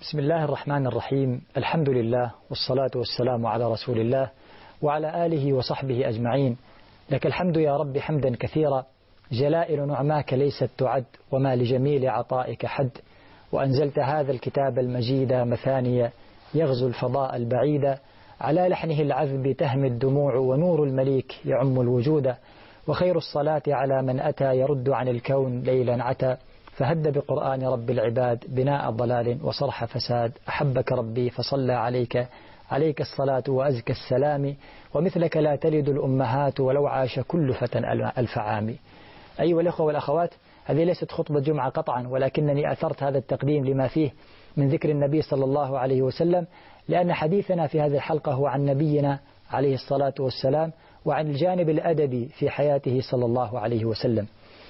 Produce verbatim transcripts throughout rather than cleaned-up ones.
بسم الله الرحمن الرحيم. الحمد لله والصلاة والسلام على رسول الله وعلى آله وصحبه أجمعين. لك الحمد يا رب حمدا كثيرا، جلائل نعماك ليست تعد، وما لجميل عطائك حد. وأنزلت هذا الكتاب المجيد مثانية يغزو الفضاء البعيد، على لحنه العذب تهمي الدموع، ونور المليك يعم الوجود. وخير الصلاة على من أتى يرد عن الكون ليلا عتى، فهد بقرآن رب العباد بناء ضلال وصرح فساد. أحبك ربي فصلى عليك عليك الصلاة وأزكى السلام، ومثلك لا تلد الأمهات ولو عاش كل فتى ألف عام. أيها الأخوة والأخوات، هذه ليست خطبة جمعة قطعا، ولكنني أثرت هذا التقديم لما فيه من ذكر النبي صلى الله عليه وسلم، لأن حديثنا في هذه الحلقة هو عن نبينا عليه الصلاة والسلام، وعن الجانب الأدبي في حياته صلى الله عليه وسلم.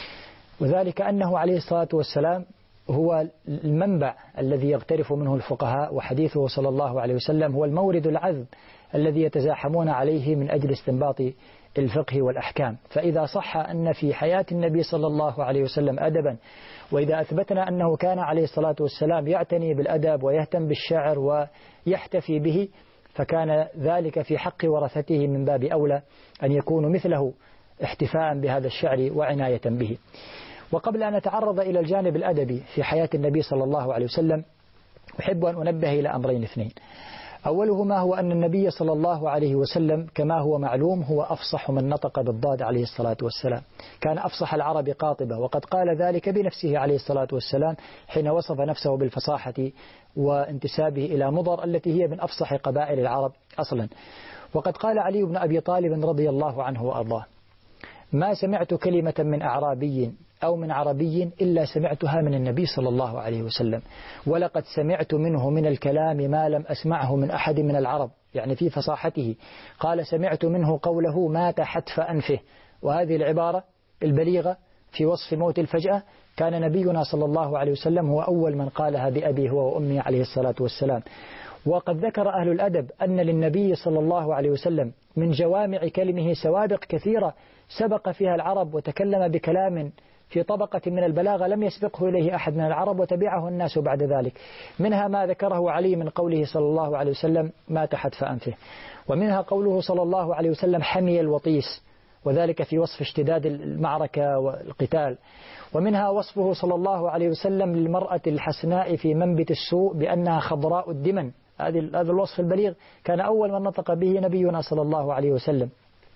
وذلك أنه عليه الصلاة والسلام هو المنبع الذي يغترف منه الفقهاء، وحديثه صلى الله عليه وسلم هو المورد العذب الذي يتزاحمون عليه من أجل استنباط الفقه والأحكام. فإذا صح أن في حياة النبي صلى الله عليه وسلم أدبا، وإذا أثبتنا أنه كان عليه الصلاة والسلام يعتني بالأدب ويهتم بالشعر ويحتفي به، فكان ذلك في حق ورثته من باب أولى أن يكونوا مثله احتفاء بهذا الشعر وعناية به. وقبل أن نتعرض إلى الجانب الأدبي في حياة النبي صلى الله عليه وسلم، أحب أن أنبه إلى أمرين اثنين. أولهما هو أن النبي صلى الله عليه وسلم كما هو معلوم هو أفصح من نطق بالضاد عليه الصلاة والسلام، كان أفصح العرب قاطبة، وقد قال ذلك بنفسه عليه الصلاة والسلام حين وصف نفسه بالفصاحة وانتسابه إلى مضر التي هي من أفصح قبائل العرب أصلا. وقد قال علي بن أبي طالب رضي الله عنه وأرضاه: ما سمعت كلمة من أعرابي أو من عربي إلا سمعتها من النبي صلى الله عليه وسلم، ولقد سمعت منه من الكلام ما لم أسمعه من أحد من العرب، يعني في فصاحته. قال: سمعت منه قوله مات حتف أنفه، وهذه العبارة البليغة في وصف موت الفجأة كان نبينا صلى الله عليه وسلم هو أول من قالها بأبي هو وأمي عليه الصلاة والسلام. وقد ذكر أهل الأدب أن للنبي صلى الله عليه وسلم من جوامع كلمه سوابق كثيرة سبق فيها العرب، وتكلم بكلام في طبقة من البلاغة لم يسبقه إليه أحد من العرب، وتبعه الناس بعد ذلك. منها ما ذكره علي من قوله صلى الله عليه وسلم مات حتف أنفه، ومنها قوله صلى الله عليه وسلم حمي الوطيس، وذلك في وصف اشتداد المعركة والقتال. ومنها وصفه صلى الله عليه وسلم للمرأة الحسناء في منبت السوء بأنها خضراء الدمن، هذا الوصف البليغ كان أول من نطق به نبينا صلى الله عليه وسلم.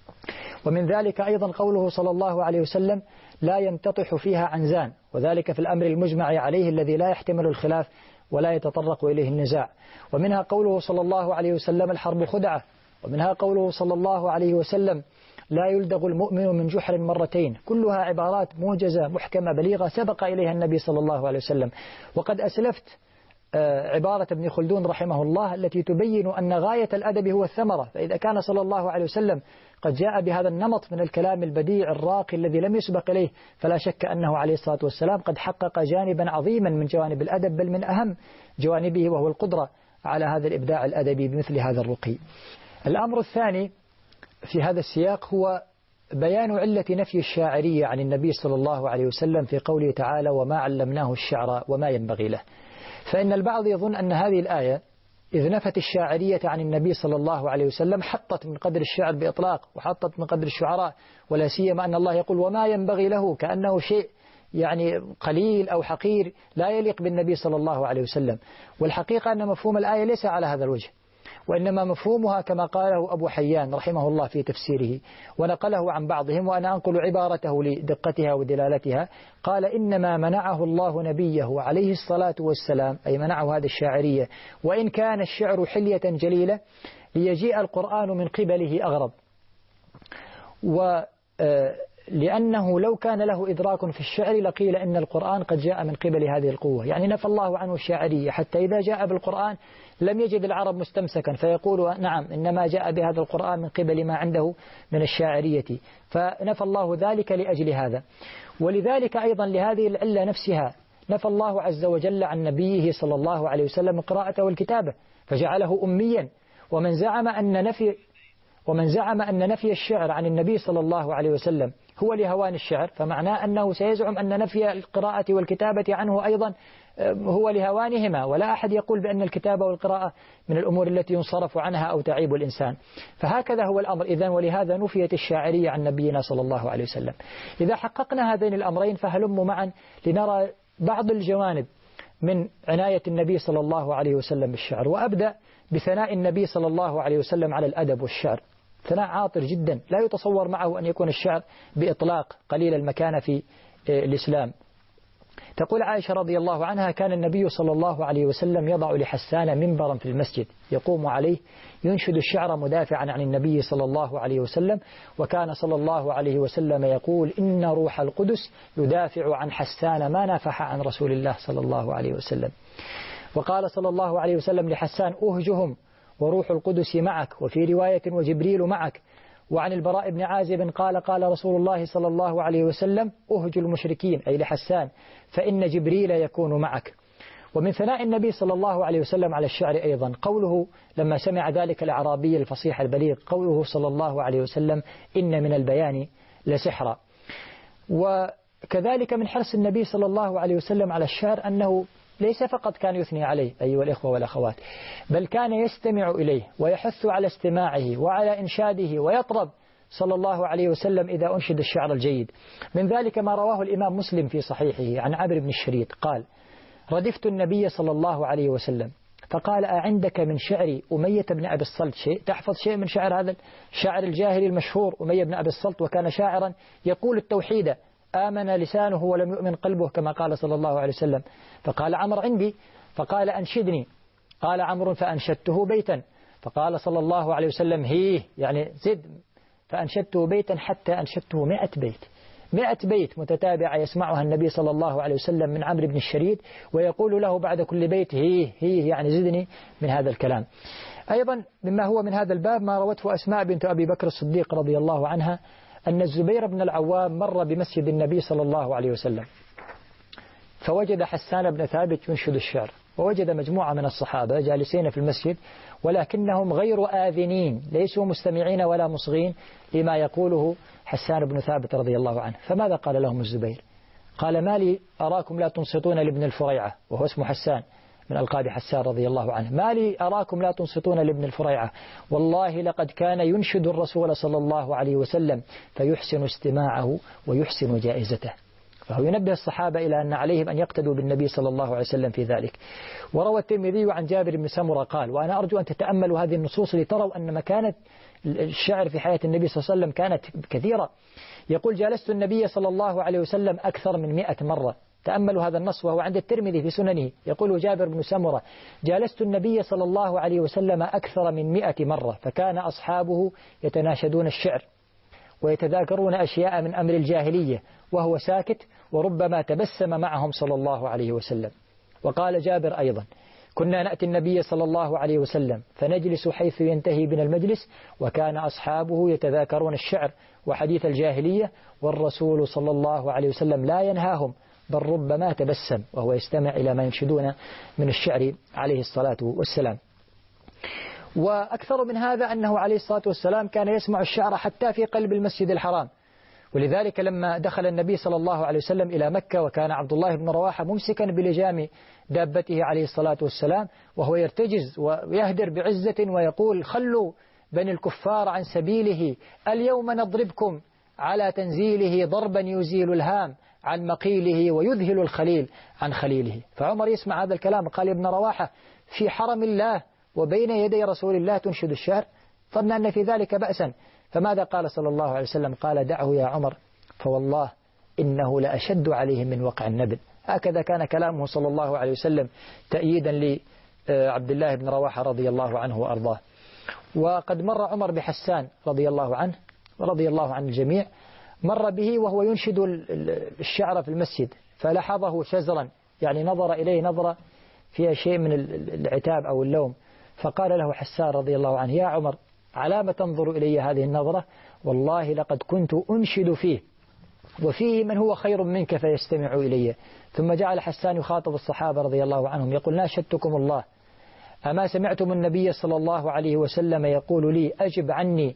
ومن ذلك أيضا قوله صلى الله عليه وسلم لا ينتطح فيها عنزان، وذلك في الأمر المجمع عليه الذي لا يحتمل الخلاف ولا يتطرق إليه النزاع. ومنها قوله صلى الله عليه وسلم الحرب خدعة. ومنها قوله صلى الله عليه وسلم لا يلدغ المؤمن من جحر مرتين. كلها عبارات موجزة محكمة بليغة سبق إليها النبي صلى الله عليه وسلم. وقد أسلفت عبارة ابن خلدون رحمه الله التي تبين أن غاية الأدب هو الثمرة، فإذا كان صلى الله عليه وسلم قد جاء بهذا النمط من الكلام البديع الراقي الذي لم يسبق إليه، فلا شك أنه عليه الصلاة والسلام قد حقق جانبا عظيما من جوانب الأدب، بل من أهم جوانبه، وهو القدرة على هذا الإبداع الأدبي بمثل هذا الرقي. الأمر الثاني في هذا السياق هو بيان علة نفي الشاعرية عن النبي صلى الله عليه وسلم في قوله تعالى وما علمناه الشعر وما ينبغي له. فإن البعض يظن أن هذه الآية إذ نفت الشاعرية عن النبي صلى الله عليه وسلم حطت من قدر الشعر بإطلاق، وحطت من قدر الشعراء، ولا سيما أن الله يقول وما ينبغي له، كأنه شيء يعني قليل أو حقير لا يليق بالنبي صلى الله عليه وسلم. والحقيقة أن مفهوم الآية ليس على هذا الوجه، وإنما مفهومها كما قاله أبو حيان رحمه الله في تفسيره، ونقله عن بعضهم، وأنا أنقل عبارته لدقتها ودلالتها. قال إنما منعه الله نبيه عليه الصلاة والسلام، أي منعه هذه الشاعرية، وإن كان الشعر حلية جليلة، ليجيء القرآن من قبله أغرب، ولأنه لو كان له إدراك في الشعر لقيل إن القرآن قد جاء من قبل هذه القوة. يعني نفى الله عنه الشاعرية حتى إذا جاء بالقرآن لم يجد العرب مستمسكا، فيقول نعم إنما جاء بهذا القرآن من قبل ما عنده من الشاعرية، فنفى الله ذلك لأجل هذا. ولذلك أيضا لهذه العلة نفسها نفى الله عز وجل عن نبيه صلى الله عليه وسلم القراءة والكتابة، فجعله أميا. ومن زعم أن نفي ومن زعم أن نفي الشعر عن النبي صلى الله عليه وسلم هو لهوان الشعر، فمعناه أنه سيزعم أن نفي القراءة والكتابة عنه أيضا هو لهوانهما، ولا أحد يقول بأن الكتابة والقراءة من الأمور التي ينصرف عنها أو تعيب الإنسان. فهكذا هو الأمر إذن، ولهذا نفيت الشاعرية عن نبينا صلى الله عليه وسلم. إذا حققنا هذين الأمرين فهلم معا لنرى بعض الجوانب من عناية النبي صلى الله عليه وسلم بالشعر. وأبدأ بثناء النبي صلى الله عليه وسلم على الأدب والشعر، ثناء عاطر جدا لا يتصور معه أن يكون الشعر بإطلاق قليل المكانة في الإسلام. تقول عائشة رضي الله عنها: كان النبي صلى الله عليه وسلم يضع لحسان منبرا في المسجد يقوم عليه ينشد الشعر مدافعا عن النبي صلى الله عليه وسلم، وكان صلى الله عليه وسلم يقول: إن روح القدس يدافع عن حسان ما نافح عن رسول الله صلى الله عليه وسلم. وقال صلى الله عليه وسلم لحسان: أهجهم وروح القدس معك، وفي رواية: وجبريل معك. وعن البراء بن عازب قال: قال رسول الله صلى الله عليه وسلم: أهج المشركين، أي لحسان، فإن جبريل يكون معك. ومن ثناء النبي صلى الله عليه وسلم على الشعر أيضا قوله لما سمع ذلك الأعرابي الفصيح البليغ، قوله صلى الله عليه وسلم: إن من البيان لسحرا. وكذلك من حرص النبي صلى الله عليه وسلم على الشعر أنه ليس فقط كان يثني عليه أيها الإخوة والأخوات، بل كان يستمع إليه ويحث على استماعه وعلى إنشاده، ويطرب صلى الله عليه وسلم إذا أنشد الشعر الجيد. من ذلك ما رواه الإمام مسلم في صحيحه عن عمرو بن الشريد قال: ردفت النبي صلى الله عليه وسلم فقال: أعندك من شعر أمية بن أبي الصلت شيء؟ تحفظ شيء من شعر هذا الشاعر الجاهلي المشهور أمية بن أبي الصلت، وكان شاعرا يقول التوحيد: آمن لسانه ولم يؤمن قلبه، كما قال صلى الله عليه وسلم. فقال عمرو: عندي. فقال: أنشدني. قال عمرو: فأنشدته بيتا. فقال صلى الله عليه وسلم: هيه، يعني زد. فأنشدته بيتا حتى أنشدته مئة بيت، مئة بيت متتابعة يسمعها النبي صلى الله عليه وسلم من عمرو بن الشريد، ويقول له بعد كل بيت: هيه هيه، يعني زدني من هذا الكلام. أيضا مما هو من هذا الباب ما روته أسماء بنت أبي بكر الصديق رضي الله عنها أن الزبير بن العوام مر بمسجد النبي صلى الله عليه وسلم فوجد حسان بن ثابت ينشد الشعر، ووجد مجموعة من الصحابة جالسين في المسجد ولكنهم غير آذنين، ليسوا مستمعين ولا مصغين لما يقوله حسان بن ثابت رضي الله عنه. فماذا قال لهم الزبير؟ قال: ما لي أراكم لا تنصتون لابن الفريعة، وهو اسمه حسان من ألقاب حسان رضي الله عنه، ما لي أراكم لا تنصتون لابن الفريعة، والله لقد كان ينشد الرسول صلى الله عليه وسلم فيحسن استماعه ويحسن جائزته. فهو ينبه الصحابة إلى أن عليهم أن يقتدوا بالنبي صلى الله عليه وسلم في ذلك. وروى الترمذي عن جابر بن سمرة قال: وأنا أرجو أن تتأملوا هذه النصوص لتروا أن مكانة الشعر في حياة النبي صلى الله عليه وسلم كانت كثيرة. يقول: جالست النبي صلى الله عليه وسلم أكثر من مئة مرة. تأملوا هذا النص وهو عند الترمذي في سننه. يقول جابر بن سمرة: جالست النبي صلى الله عليه وسلم أكثر من مئة مرة، فكان أصحابه يتناشدون الشعر ويتذاكرون أشياء من أمر الجاهلية وهو ساكت، وربما تبسم معهم صلى الله عليه وسلم. وقال جابر أيضا: كنا نأتي النبي صلى الله عليه وسلم فنجلس حيث ينتهي بنا المجلس، وكان أصحابه يتذاكرون الشعر وحديث الجاهلية، والرسول صلى الله عليه وسلم لا ينهاهم، بل ربما تبسم وهو يستمع إلى ما ينشدون من الشعر عليه الصلاة والسلام. وأكثر من هذا أنه عليه الصلاة والسلام كان يسمع الشعر حتى في قلب المسجد الحرام. ولذلك لما دخل النبي صلى الله عليه وسلم إلى مكة وكان عبد الله بن رواحة ممسكا بلجام دابته عليه الصلاة والسلام وهو يرتجز ويهدر بعزة ويقول: خلوا بني الكفار عن سبيله، اليوم نضربكم على تنزيله ضربا يزيل الهام عن مقيله ويذهل الخليل عن خليله. فعمر يسمع هذا الكلام قال: يا ابن رواحة، في حرم الله وبين يدي رسول الله تنشد الشعر؟ ظن أن في ذلك بأسا. فماذا قال صلى الله عليه وسلم؟ قال: دعه يا عمر، فوالله إنه لأشد عليهم من وقع النبل. هكذا كان كلامه صلى الله عليه وسلم تأييدا لعبد الله بن رواحة رضي الله عنه وأرضاه. وقد مر عمر بحسان رضي الله عنه ورضي الله عن الجميع، مر به وهو ينشد الشعر في المسجد، فلحظه شزرا، يعني نظر إليه نظرة فيها شيء من العتاب أو اللوم، فقال له حسان رضي الله عنه: يا عمر، على ما تنظر إلي هذه النظرة؟ والله لقد كنت أنشد فيه وفيه من هو خير منك فيستمع إلي. ثم جعل حسان يخاطب الصحابة رضي الله عنهم يقول: ناشدتكم الله، أما سمعتم النبي صلى الله عليه وسلم يقول لي: أجب عني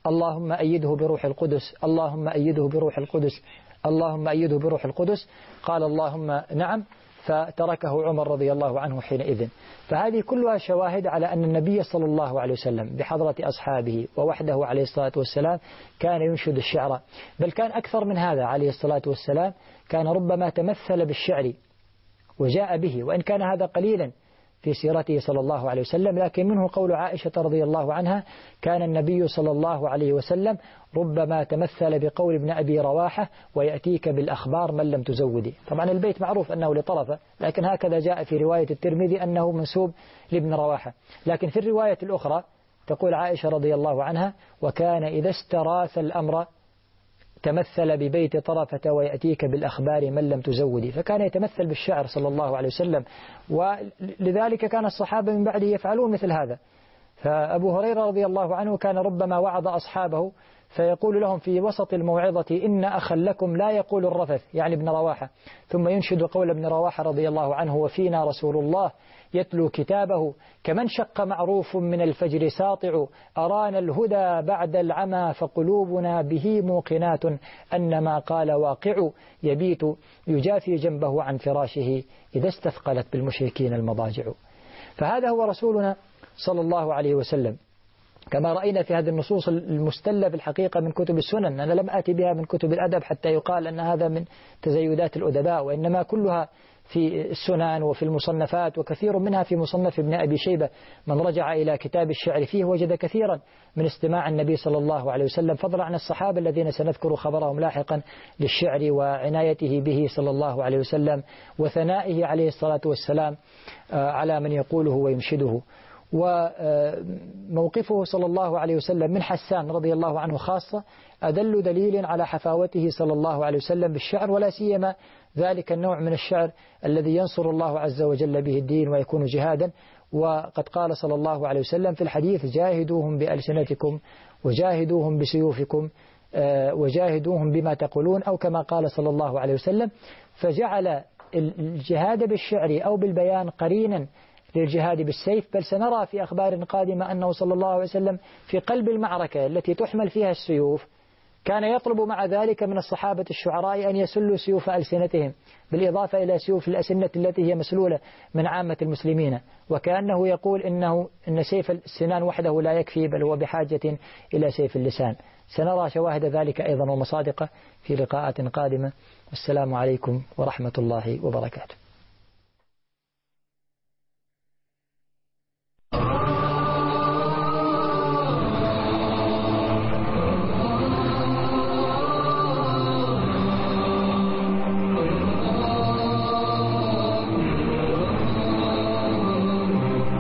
اللهم أيده بروح القدس، اللهم أيده بروح القدس، اللهم أيده بروح القدس. قال اللهم نعم، فتركه عمر رضي الله عنه حينئذ. فهذه كلها شواهد على أن النبي صلى الله عليه وسلم بحضرة أصحابه ووحده عليه الصلاة والسلام كان ينشد الشعر، بل كان أكثر من هذا عليه الصلاة والسلام، كان ربما تمثل بالشعر وجاء به، وإن كان هذا قليلا في سيرته صلى الله عليه وسلم، لكن منه قول عائشة رضي الله عنها: كان النبي صلى الله عليه وسلم ربما تمثل بقول ابن أبي رواحة: ويأتيك بالأخبار من لم تزودي. طبعا البيت معروف أنه لطرفة، لكن هكذا جاء في رواية الترمذي أنه منسوب لابن رواحة. لكن في الرواية الأخرى تقول عائشة رضي الله عنها: وكان إذا استراث الأمر تمثل ببيت طرفة ويأتيك بالأخبار من لم تزودي. فكان يتمثل بالشعر صلى الله عليه وسلم، ولذلك كان الصحابة من بعده يفعلون مثل هذا. فأبو هريرة رضي الله عنه كان ربما وعظ أصحابه فيقول لهم في وسط الموعظة: إن أخا لكم لا يقول الرفث، يعني ابن رواحة، ثم ينشد قول ابن رواحة رضي الله عنه: وفينا رسول الله يتلو كتابه كمن شق معروف من الفجر ساطع، أرانا الهدى بعد العمى فقلوبنا به موقنات، أن ما قال واقع، يبيت يجافي جنبه عن فراشه إذا استثقلت بالمشركين المضاجع. فهذا هو رسولنا صلى الله عليه وسلم، كما رأينا في هذه النصوص المستلة في الحقيقة من كتب السنن. أنا لم آتي بها من كتب الأدب حتى يقال أن هذا من تزيدات الأدباء، وإنما كلها في السنن وفي المصنفات، وكثير منها في مصنف ابن أبي شيبة. من رجع إلى كتاب الشعر فيه وجد كثيرا من استماع النبي صلى الله عليه وسلم، فضلا عن الصحابة الذين سنذكر خبرهم لاحقا للشعر وعنايته به صلى الله عليه وسلم، وثنائه عليه الصلاة والسلام على من يقوله وينشده. وموقفه صلى الله عليه وسلم من حسان رضي الله عنه خاصة أدل دليل على حفاوته صلى الله عليه وسلم بالشعر، ولا سيما ذلك النوع من الشعر الذي ينصر الله عز وجل به الدين ويكون جهادا. وقد قال صلى الله عليه وسلم في الحديث: جاهدوهم بألسنتكم وجاهدوهم بسيوفكم وجاهدوهم بما تقولون، أو كما قال صلى الله عليه وسلم. فجعل الجهاد بالشعر أو بالبيان قرينا للجهاد بالسيف. بل سنرى في أخبار قادمة أنه صلى الله عليه وسلم في قلب المعركة التي تحمل فيها السيوف كان يطلب مع ذلك من الصحابة الشعراء أن يسلوا سيوف ألسنتهم، بالإضافة إلى سيوف الأسنة التي هي مسلولة من عامة المسلمين، وكأنه يقول إنه إن سيف السنان وحده لا يكفي، بل هو بحاجة إلى سيف اللسان. سنرى شواهد ذلك أيضا ومصادقة في لقاءات قادمة. والسلام عليكم ورحمة الله وبركاته.